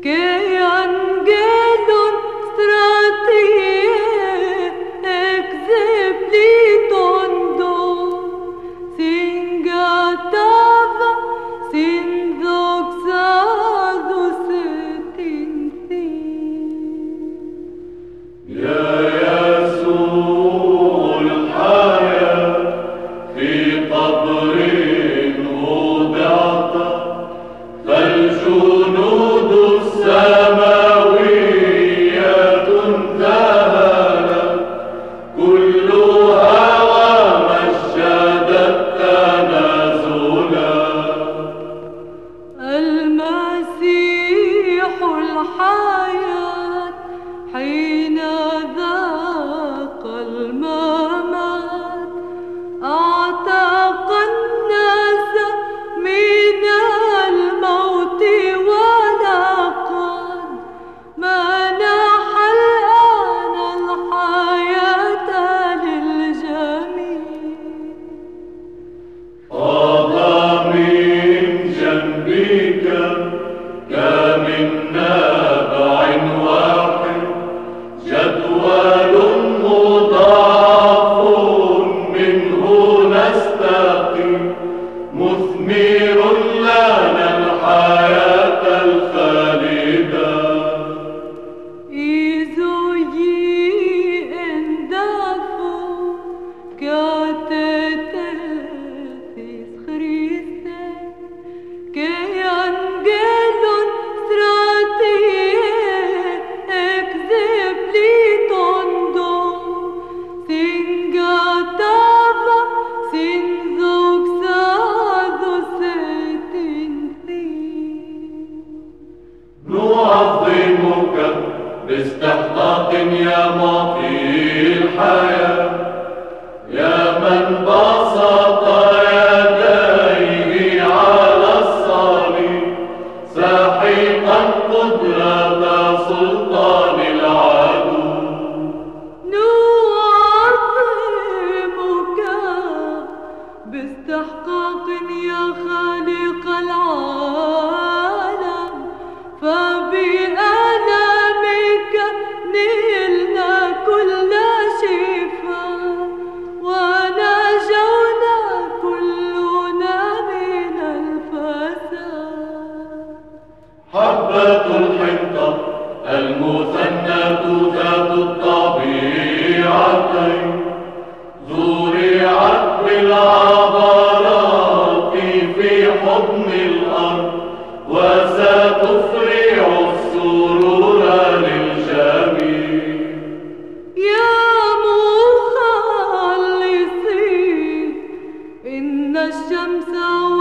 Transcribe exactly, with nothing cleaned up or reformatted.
باستحقاق يا معطي الحياة، يا من بسط يديه على الصليب ساحقا قدرة سلطان العدو. نعظمك باستحقاق يا خالق العالم، فبألمك نلنا كل شفاء ونجونا كلنا من الفساد. حبة الحنطة المثناة ذات الطبيعتين زرعت بالعبرات في حضن الأرض وستفرع السرور للجميع. يا مخلصي إن الشمس